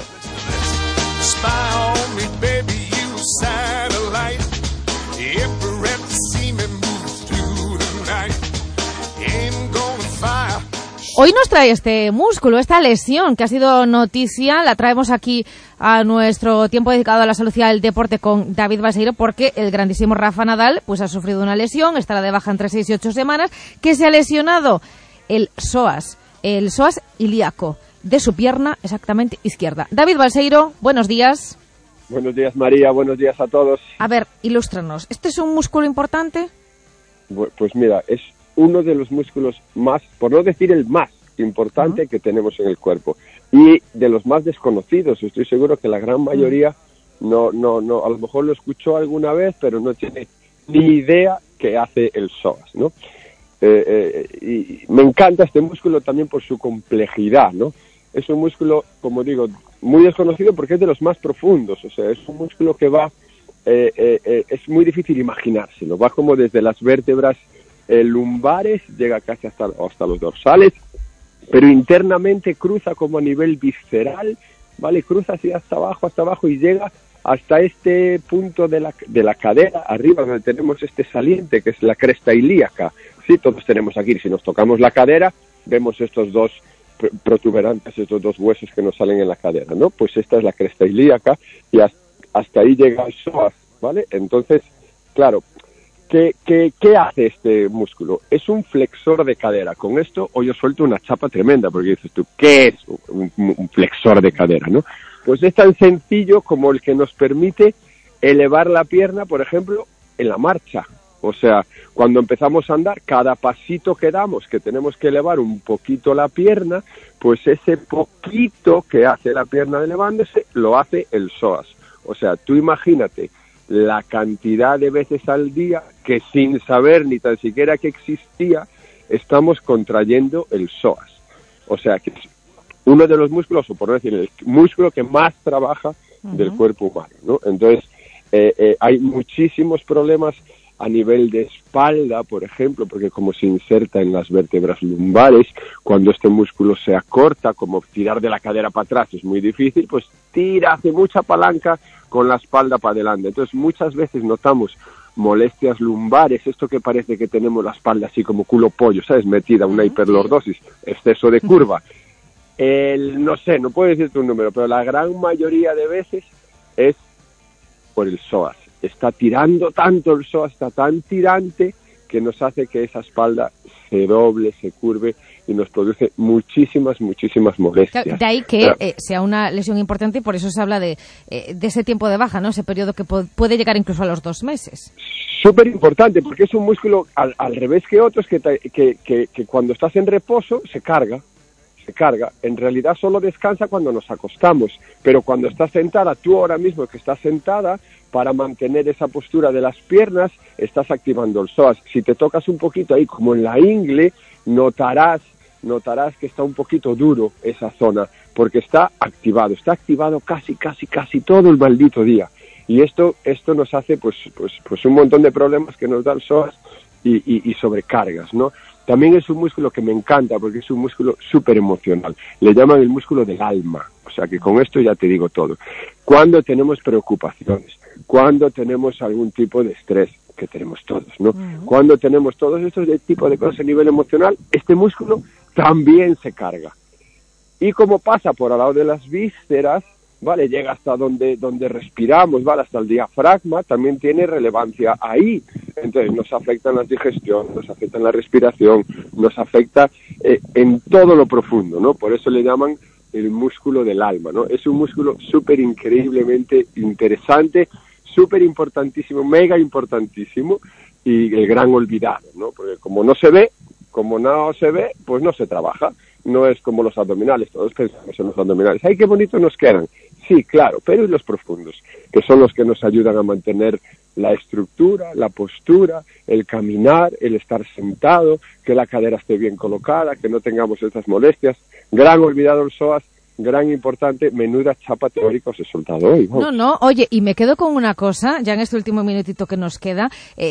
Hoy nos trae este músculo, esta lesión que ha sido noticia, la traemos aquí a nuestro tiempo dedicado a la salud y al deporte con David Balseiro, porque el grandísimo Rafa Nadal pues ha sufrido una lesión, estará de baja entre 6 y 8 semanas, que se ha lesionado el psoas ilíaco de su pierna exactamente izquierda. David Balseiro, buenos días. Buenos días, María, buenos días a todos. A ver, ilústranos, ¿este es un músculo importante? Pues mira, es uno de los músculos más, por no decir el más importante que tenemos en el cuerpo, y de los más desconocidos. Estoy seguro que la gran mayoría no, a lo mejor lo escuchó alguna vez, pero no tiene ni idea que hace el psoas, ¿no? Y me encanta este músculo también por su complejidad, ¿no? Es un músculo, como digo, muy desconocido porque es de los más profundos, o sea, es un músculo que va, es muy difícil imaginárselo, va como desde las vértebras lumbares, llega casi hasta los dorsales, pero internamente cruza como a nivel visceral, ¿vale? Cruza así hasta abajo y llega hasta este punto de la cadera, arriba donde tenemos este saliente que es la cresta ilíaca. Sí, todos tenemos aquí, si nos tocamos la cadera, vemos estos dos protuberantes, estos dos huesos que nos salen en la cadera, ¿no? Pues esta es la cresta ilíaca y hasta ahí llega el psoas, ¿vale? Entonces, claro, ¿qué hace este músculo? Es un flexor de cadera. Con esto hoy os suelto una chapa tremenda, porque dices tú, ¿qué es un flexor de cadera, no? Pues es tan sencillo como el que nos permite elevar la pierna, por ejemplo, en la marcha. O sea, cuando empezamos a andar, cada pasito que damos, que tenemos que elevar un poquito la pierna, pues ese poquito que hace la pierna elevándose, lo hace el psoas. O sea, tú imagínate la cantidad de veces al día que sin saber ni tan siquiera que existía, estamos contrayendo el psoas. O sea, que es uno de los músculos, o por no decir, el músculo que más trabaja del cuerpo humano, ¿no? Entonces, hay muchísimos problemas a nivel de espalda, por ejemplo, porque como se inserta en las vértebras lumbares, cuando este músculo se acorta, como tirar de la cadera para atrás es muy difícil, pues hace mucha palanca con la espalda para adelante. Entonces, muchas veces notamos molestias lumbares, esto que parece que tenemos la espalda así como culo pollo, ¿sabes? Metida, una hiperlordosis, exceso de curva. No sé, no puedo decirte un número, pero la gran mayoría de veces es por el psoas. Está tirando tanto el psoas, está tan tirante que nos hace que esa espalda se doble, se curve y nos produce muchísimas molestias. De ahí que sea una lesión importante y por eso se habla de ese tiempo de baja, ¿no? Ese periodo que puede llegar incluso a los 2 meses. Súper importante porque es un músculo al revés que otros que cuando estás en reposo se carga. En realidad solo descansa cuando nos acostamos, pero cuando estás sentada, tú ahora mismo que estás sentada, para mantener esa postura de las piernas, estás activando el psoas. Si te tocas un poquito ahí, como en la ingle, notarás que está un poquito duro esa zona, porque está activado casi todo el maldito día. Y esto nos hace pues un montón de problemas que nos da el psoas y sobrecargas, ¿no? También es un músculo que me encanta porque es un músculo súper emocional. Le llaman el músculo del alma. O sea que con esto ya te digo todo. Cuando tenemos preocupaciones, cuando tenemos algún tipo de estrés, que tenemos todos, ¿no? Cuando tenemos todos estos tipos de cosas a nivel emocional, este músculo también se carga. Y como pasa por al lado de las vísceras, ¿vale? Llega hasta donde respiramos, ¿vale? Hasta el diafragma, también tiene relevancia ahí. Entonces nos afecta en la digestión, nos afecta en la respiración, nos afecta en todo lo profundo, ¿no? Por eso le llaman el músculo del alma, ¿no? Es un músculo súper increíblemente interesante, súper importantísimo, mega importantísimo y el gran olvidado, ¿no? Porque como no se ve, pues no se trabaja. No es como los abdominales, todos pensamos en los abdominales. ¡Ay, qué bonitos nos quedan! Sí, claro, pero y los profundos, que son los que nos ayudan a mantener la estructura, la postura, el caminar, el estar sentado, que la cadera esté bien colocada, que no tengamos estas molestias. Gran olvidado el psoas, gran importante, menuda chapa teórica os he soltado hoy. Vamos. No, oye, y me quedo con una cosa, ya en este último minutito que nos queda,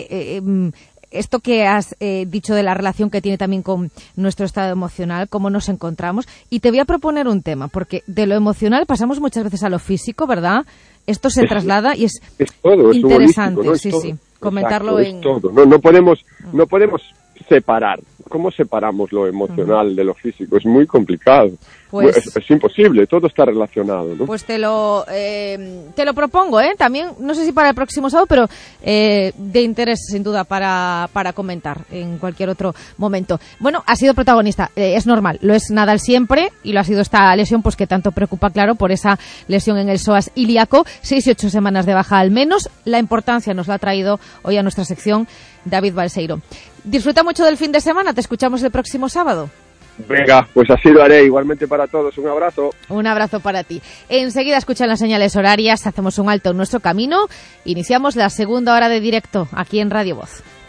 esto que has dicho de la relación que tiene también con nuestro estado emocional, cómo nos encontramos, y te voy a proponer un tema, porque de lo emocional pasamos muchas veces a lo físico, ¿verdad? Esto se traslada y es todo, interesante, ¿no? sí, comentarlo. Exacto, es todo. No podemos separar. ¿Cómo separamos lo emocional de lo físico? Es muy complicado. Pues, es imposible, todo está relacionado, ¿no? Pues te lo propongo, también, no sé si para el próximo sábado, pero de interés sin duda para comentar en cualquier otro momento. Bueno, ha sido protagonista, es normal, lo es Nadal siempre y lo ha sido esta lesión pues que tanto preocupa, claro, por esa lesión en el psoas ilíaco, 6 y 8 semanas de baja al menos. La importancia nos la ha traído hoy a nuestra sección David Balseiro. Disfruta mucho del fin de semana, te escuchamos el próximo sábado. Venga, pues así lo haré. Igualmente para todos, un abrazo. Un abrazo para ti. Enseguida escuchan las señales horarias, hacemos un alto en nuestro camino, iniciamos la segunda hora de directo aquí en Radio Voz.